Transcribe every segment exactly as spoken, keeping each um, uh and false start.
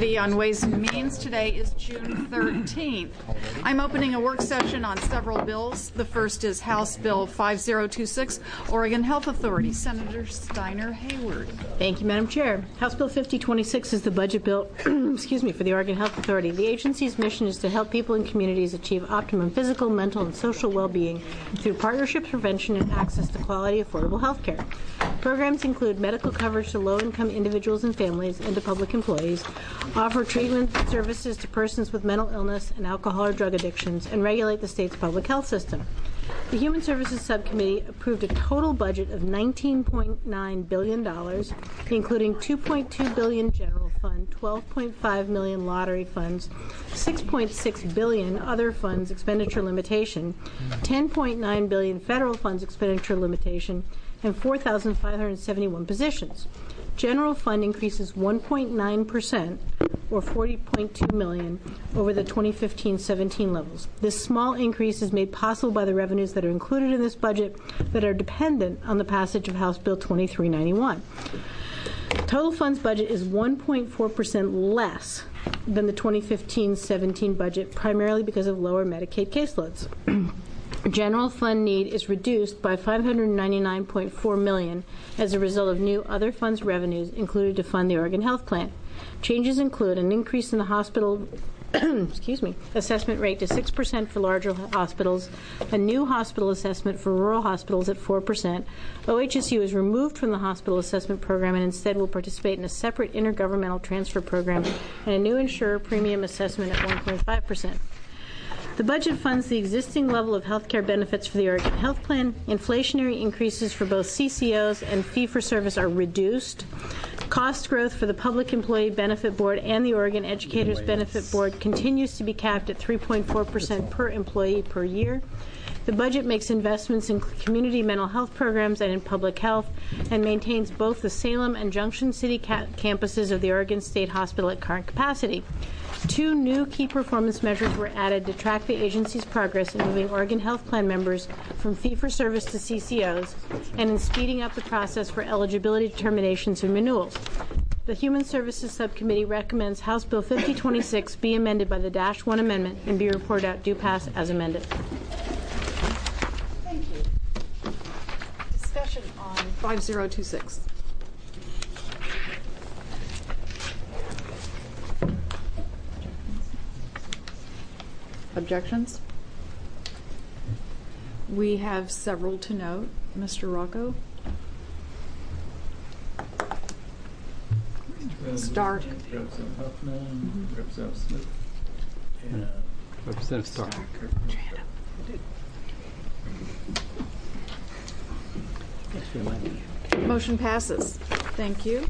Committee on Ways and Means. Today is June thirteenth. I'm opening a work session on several bills. The first is House Bill five zero two six, Oregon Health Authority. Senator Steiner Hayward. Thank you, Madam Chair. House Bill fifty twenty-six is the budget bill excuse me, for the Oregon Health Authority. The agency's mission is to help people in communities achieve optimum physical, mental, and social well-being through partnerships, prevention, and access to quality, affordable health care. Programs include medical coverage to low-income individuals and families and to public employees, offer treatment services to persons with mental illness and alcohol or drug addictions, and regulate the state's public health system. The Human Services Subcommittee approved a total budget of nineteen point nine billion dollars, including two point two billion dollars general fund, twelve point five million dollars lottery funds, six point six billion dollars other funds expenditure limitation, ten point nine billion dollars federal funds expenditure limitation, and four thousand five hundred seventy-one positions. General fund increases one point nine percent, or forty point two million dollars, over the twenty fifteen seventeen levels. This small increase is made possible by the revenues that are included in this budget that are dependent on the passage of House Bill twenty-three ninety-one. Total funds budget is one point four percent less than the twenty fifteen seventeen budget, primarily because of lower Medicaid caseloads. General fund need is reduced by five hundred ninety-nine point four million dollars as a result of new other funds revenues included to fund the Oregon Health Plan. Changes include an increase in the hospital excuse me, assessment rate to six percent for larger hospitals, a new hospital assessment for rural hospitals at four percent. O H S U is removed from the hospital assessment program and instead will participate in a separate intergovernmental transfer program and a new insurer premium assessment at one point five percent. The budget funds the existing level of health care benefits for the Oregon Health Plan. Inflationary increases for both C C Os and fee-for-service are reduced. Cost growth for the Public Employee Benefit Board and the Oregon Educators Benefit Board continues to be capped at three point four percent per employee per year. The budget makes investments in community mental health programs and in public health and maintains both the Salem and Junction City ca- campuses of the Oregon State Hospital at current capacity. Two new key performance measures were added to track the agency's progress in moving Oregon Health Plan members from fee-for-service to C C Os and in speeding up the process for eligibility determinations and renewals. The Human Services Subcommittee recommends House Bill fifty twenty-six be amended by the Dash one Amendment and be reported out due pass as amended. Thank you. Discussion on five zero two six. Objections? We have several to note. Mister Rocco? Stark. Representative Huffman, mm-hmm. Representative Smith, and uh, Representative Stark. Motion passes. Thank you.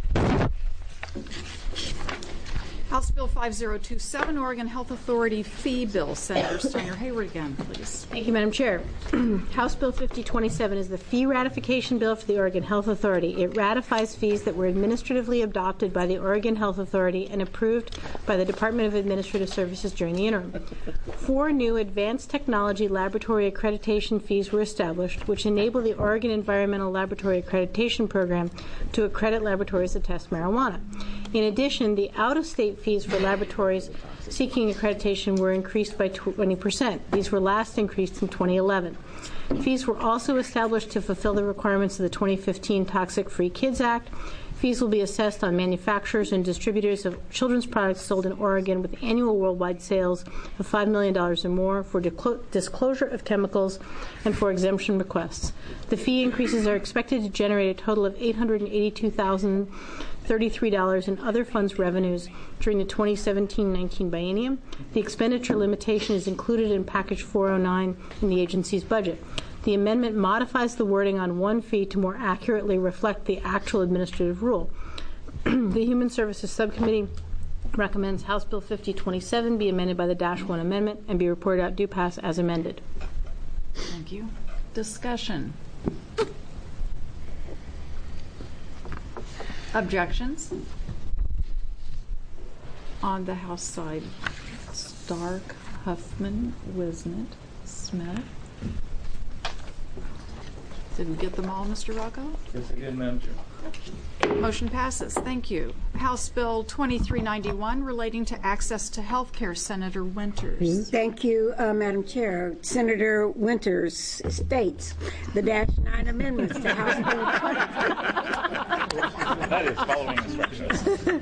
House Bill five zero two seven, Oregon Health Authority fee bill. Senator Steiner Hayward again, please. Thank you, Madam Chair. House Bill fifty twenty-seven is the fee ratification bill for the Oregon Health Authority. It ratifies fees that were administratively adopted by the Oregon Health Authority and approved by the Department of Administrative Services during the interim. Four new advanced technology laboratory accreditation fees were established, which enable the Oregon Environmental Laboratory Accreditation Program to accredit laboratories that test marijuana. In addition, the out-of-state fees for laboratories seeking accreditation were increased by twenty percent. These were last increased in twenty eleven. Fees were also established to fulfill the requirements of the twenty fifteen Toxic Free Kids Act. Fees will be assessed on manufacturers and distributors of children's products sold in Oregon with annual worldwide sales of five million dollars or more, for disclosure of chemicals, and for exemption requests. The fee increases are expected to generate a total of eight hundred eighty-two thousand thirty-three dollars in other funds revenues during the twenty seventeen nineteen biennium. The expenditure limitation is included in Package four oh nine in the agency's budget. The amendment modifies the wording on one fee to more accurately reflect the actual administrative rule. The Human Services Subcommittee recommends House Bill fifty twenty-seven be amended by the Dash one Amendment and be reported out due pass as amended. Thank you. Discussion. Objections? On the House side, Stark, Huffman, Wisnett, Smith. Didn't get them all, Mister Rocco? Yes, I did, Madam Chair. Motion passes. Thank you. House Bill twenty-three ninety-one relating to access to health care. Senator Winters. Thank you, uh, Madam Chair. Senator Winters states the dash nine amendments to House Bill That is following instructions.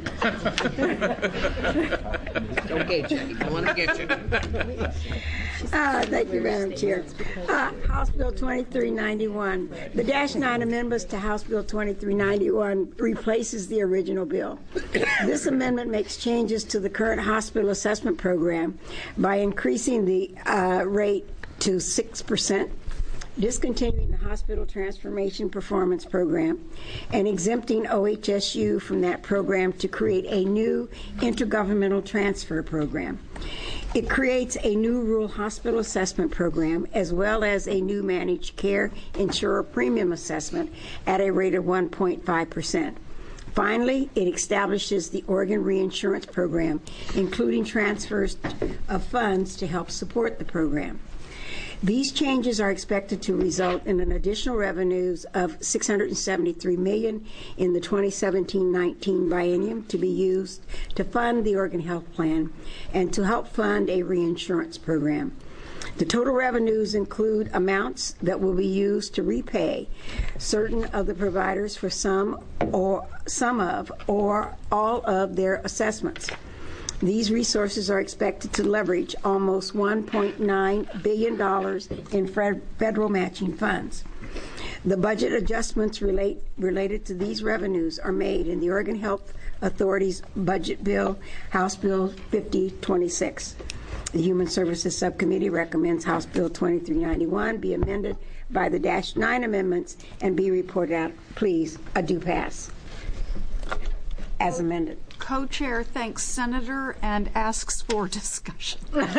Don't get you. I want to get you. Uh, thank you, Madam Chair. Uh, House Bill twenty-three ninety-one. The dash nine amendments to House Bill twenty-three ninety-one replaces the original bill. This amendment makes changes to the current hospital assessment program by increasing the uh, rate to six percent, discontinuing the Hospital Transformation Performance Program, and exempting O H S U from that program to create a new intergovernmental transfer program. It creates a new rural hospital assessment program as well as a new managed care insurer premium assessment at a rate of one point five percent. Finally, it establishes the Oregon Reinsurance Program, including transfers of funds to help support the program. These changes are expected to result in an additional revenues of six hundred seventy-three million dollars in the twenty seventeen nineteen biennium to be used to fund the Oregon Health Plan and to help fund a reinsurance program. The total revenues include amounts that will be used to repay certain of the providers for some or some of or all of their assessments. These resources are expected to leverage almost one point nine billion dollars in federal matching funds. The budget adjustments relate, related to these revenues are made in the Oregon Health Authority's budget bill, House Bill fifty twenty-six. The Human Services Subcommittee recommends House Bill twenty-three ninety-one be amended by the dash nine amendments and be reported out. Please, a do pass as amended. Co-chair thanks Senator and asks for discussion.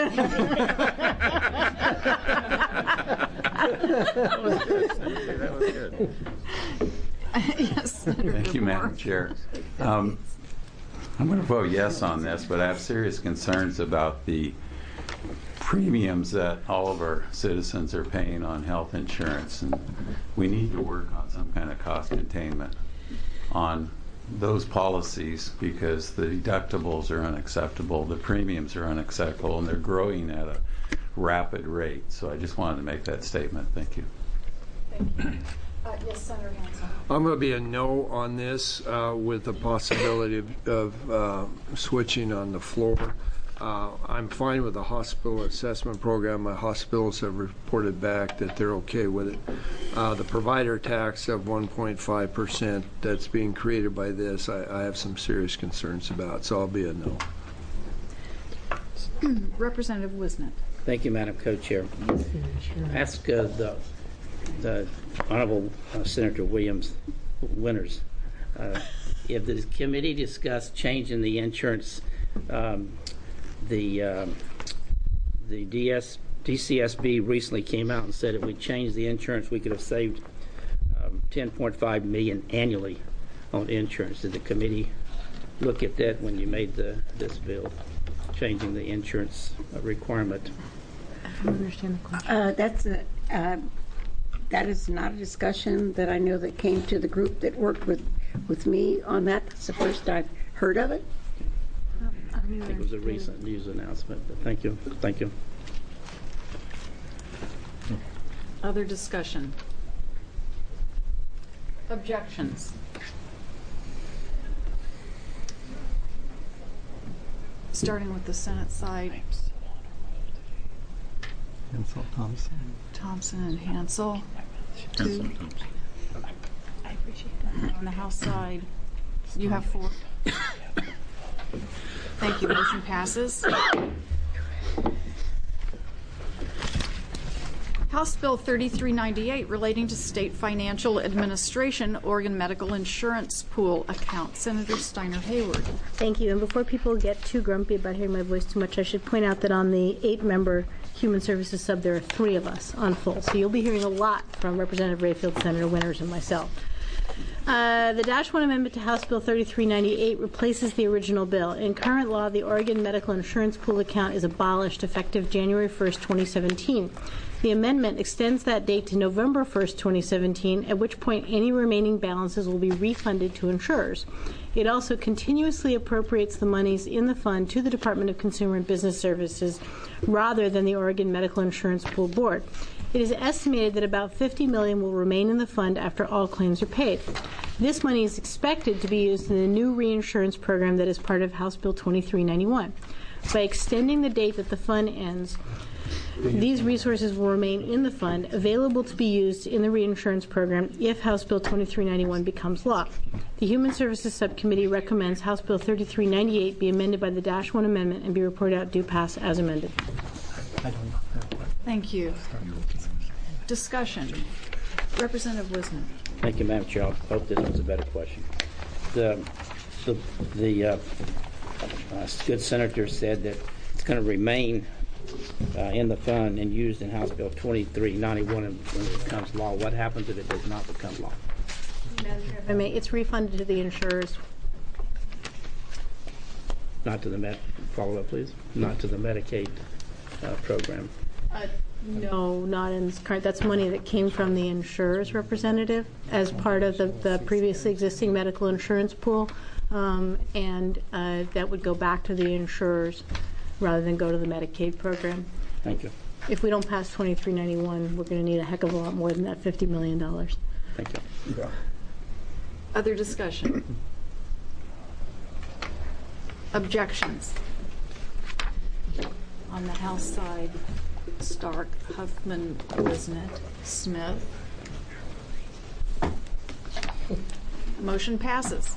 That was good. Yes, Senator Thank you, Gilmore. Madam Chair. Um, I'm going to vote yes on this, but I have serious concerns about the premiums that all of our citizens are paying on health insurance, and we need to work on some kind of cost containment on those policies because the deductibles are unacceptable, the premiums are unacceptable, and they're growing at a rapid rate. So I just wanted to make that statement. Thank you. Thank you. Uh, yes, Senator Hanson. I'm going to be a no on this uh, with the possibility of, of uh, switching on the floor. Uh, I'm fine with the hospital assessment program. My hospitals have reported back that they're okay with it. Uh, the provider tax of one point five percent that's being created by this, I, I have some serious concerns about, so I'll be a no. Representative Wisnett. Thank you, Madam Co-Chair. Ask uh, the, the Honorable uh, Senator Williams Winters uh, if the committee discussed changing the insurance, um, the um, the D S, D C S B recently came out and said if we changed the insurance, we could have saved um, ten point five million dollars annually on insurance. Did the committee look at that when you made the this bill, changing the insurance uh, requirement? I don't understand the question. Uh, that's a, uh, that is not a discussion that I know that came to the group that worked with, with me on that. That's the first I've heard of it. I don't I think it was a recent news announcement, but thank you. Thank you. Other discussion? Objections? Starting with the Senate side. Hansel, Thompson. Thompson and Hansel. Two. I appreciate that. On the House side, you have four. Thank you. Motion passes. House Bill thirty-three ninety-eight relating to state financial administration, Oregon Medical Insurance Pool account. Senator Steiner Hayward. Thank you. And before people get too grumpy about hearing my voice too much, I should point out that on the eight-member Human Services sub, there are three of us on full. So you'll be hearing a lot from Representative Rayfield, Senator Winters, and myself. Uh, the Dash one Amendment to House Bill thirty-three ninety-eight replaces the original bill. In current law, the Oregon Medical Insurance Pool account is abolished effective January first, twenty seventeen. The amendment extends that date to November first, twenty seventeen, at which point any remaining balances will be refunded to insurers. It also continuously appropriates the monies in the fund to the Department of Consumer and Business Services rather than the Oregon Medical Insurance Pool Board. It is estimated that about fifty million dollars will remain in the fund after all claims are paid. This money is expected to be used in the new reinsurance program that is part of House Bill twenty-three ninety-one. By extending the date that the fund ends, these resources will remain in the fund, available to be used in the reinsurance program if House Bill twenty-three ninety-one becomes law. The Human Services Subcommittee recommends House Bill thirty-three ninety-eight be amended by the Dash one amendment and be reported out due pass as amended. Thank you. Discussion. Representative Wisner. Thank you, Madam Chair. I hope this was a better question. The, the, the uh, uh, good senator said that it's going to remain uh, in the fund and used in House Bill twenty-three ninety-one when it becomes law. What happens if it does not become law? If I may, it's refunded to the insurers. Not to the Med, follow up, please. Not to the Medicaid uh, program. Uh, no, not in this current. That's money that came from the insurer's representative as part of the, the previously existing medical insurance pool, um, and uh, that would go back to the insurers rather than go to the Medicaid program. Thank you. If we don't pass twenty-three ninety-one, we're going to need a heck of a lot more than that fifty million dollars. Thank you. Yeah. Other discussion? Objections? On the House side, Stark, Huffman, Wisnet, Smith. Motion passes.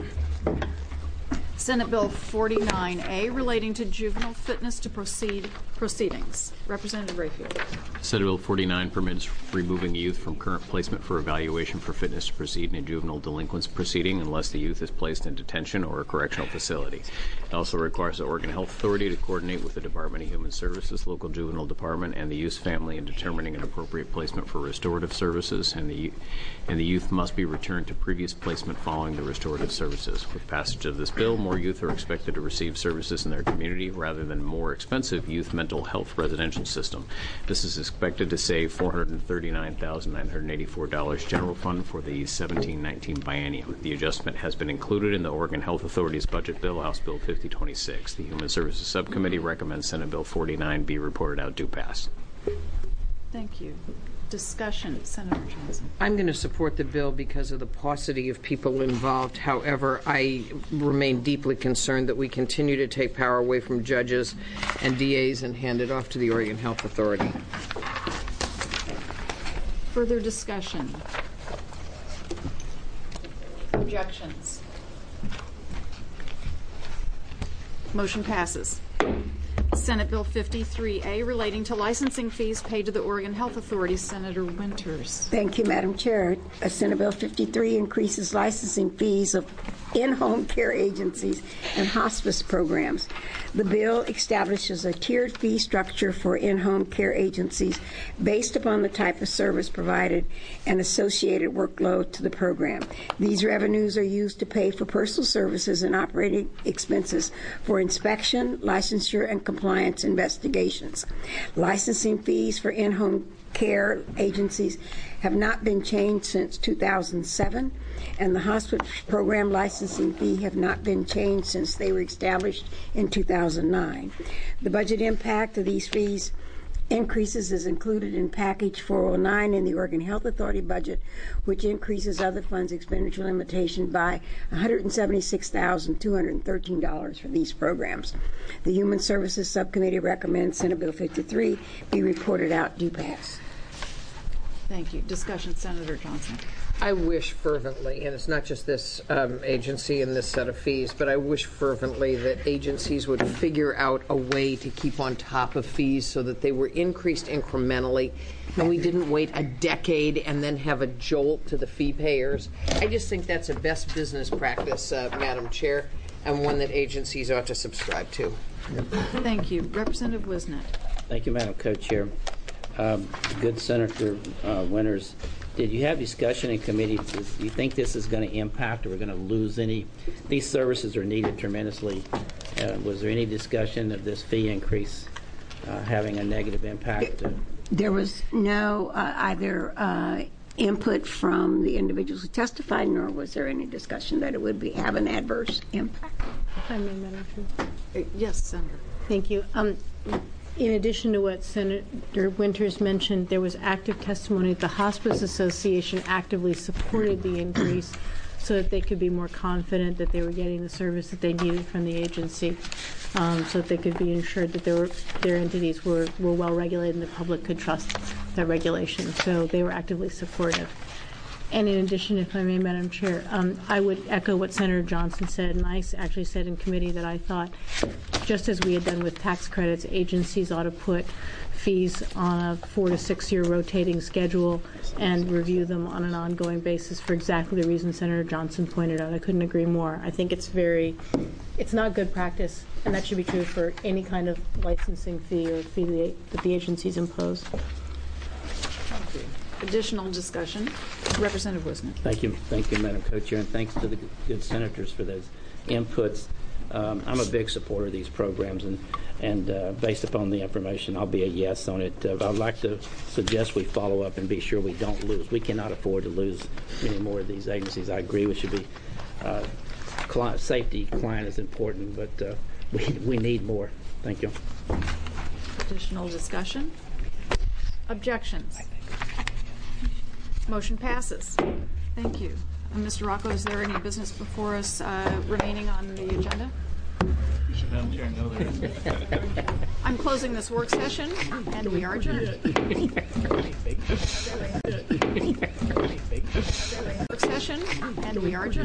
Senate Bill forty-nine A relating to juvenile fitness to proceed proceedings. Representative Rayfield. Senate Bill forty-nine permits removing youth from current placement for evaluation for fitness to proceed in a juvenile delinquency proceeding unless the youth is placed in detention or a correctional facility. It also requires the Oregon Health Authority to coordinate with the Department of Human Services, local juvenile department, and the youth's family in determining an appropriate placement for restorative services, and the and the youth must be returned to previous placement following the restorative services. With passage of this bill, more youth are expected to receive services in their community rather than more expensive youth mental health residential system. This is expected to save four hundred thirty-nine thousand nine hundred eighty-four dollars general fund for the seventeen nineteen biennium. The adjustment has been included in the Oregon Health Authority's budget bill, House Bill fifty twenty-six. The Human Services Subcommittee recommends Senate Bill forty-nine be reported out due pass. Thank you. Discussion. Senator Johnson. I'm going to support the bill because of the paucity of people involved. However, I remain deeply concerned that we continue to take power away from judges and D As and hand it off to the Oregon Health Authority. Further discussion. Objections. Motion passes. Senate Bill fifty-three A relating to licensing fees paid to the Oregon Health Authority. Senator Winters. Thank you, Madam Chair. Uh, Senate Bill fifty-three increases licensing fees of in-home care agencies and hospice programs. The bill establishes a tiered fee structure for in-home care agencies based upon the type of service provided and associated workload to the program. These revenues are used to pay for personal services and operating expenses for inspection, licensure, and compliance investigations. Licensing fees for in-home care agencies have not been changed since two thousand seven, and the hospice program licensing fee have not been changed since they were established in two thousand nine. The budget impact of these fees increases is included in Package four oh nine in the Oregon Health Authority budget, which increases other funds expenditure limitation by one hundred seventy-six thousand two hundred thirteen dollars for these programs. The Human Services Subcommittee recommends Senate Bill fifty-three be reported out due pass. Thank you. Discussion. Senator Johnson. I wish fervently, and it's not just this um, agency and this set of fees, but I wish fervently that agencies would figure out a way to keep on top of fees so that they were increased incrementally and we didn't wait a decade and then have a jolt to the fee payers. I just think that's a best business practice, uh, Madam Chair, and one that agencies ought to subscribe to. Thank you. Representative Wisnet. Thank you, Madam Co-Chair. Um, good Senator uh, Winters, did you have discussion in committee? Do you think this is going to impact or we're going to lose any? These services are needed tremendously. Uh, was there any discussion of this fee increase uh, having a negative impact? Uh, there was no uh, either uh, input from the individuals who testified, nor was there any discussion that it would be have an adverse impact. If I may, Madam Chair. Uh, Yes, Senator. Thank you. Um, in addition to what Senator Winters mentioned, there was active testimony that the Hospice Association actively supported the increase so that they could be more confident that they were getting the service that they needed from the agency, um, so that they could be ensured that their, their entities were, were well regulated and the public could trust that regulation. So they were actively supportive. And in addition, if I may, Madam Chair, um, I would echo what Senator Johnson said, and I actually said in committee that I thought, just as we had done with tax credits, agencies ought to put fees on a four to six year rotating schedule and review them on an ongoing basis for exactly the reason Senator Johnson pointed out. I couldn't agree more. I think it's very, it's not good practice, and that should be true for any kind of licensing fee or fee that the, that the agencies impose. Additional discussion. Representative Wisner. Thank you, thank you, Madam Co-Chair, and thanks to the good senators for those inputs. Um, I'm a big supporter of these programs, and and uh, based upon the information, I'll be a yes on it. Uh, I'd like to suggest we follow up and be sure we don't lose. We cannot afford to lose any more of these agencies. I agree we should be uh, client, safety client is important, but uh, we we need more. Thank you. Additional discussion. Objections. Motion passes. Thank you. Uh, Mister Rocco, is there any business before us uh, remaining on the agenda? Madam Chair, no, there isn't. I'm closing this work session, and we are adjourned. Work session, and we are adjourned.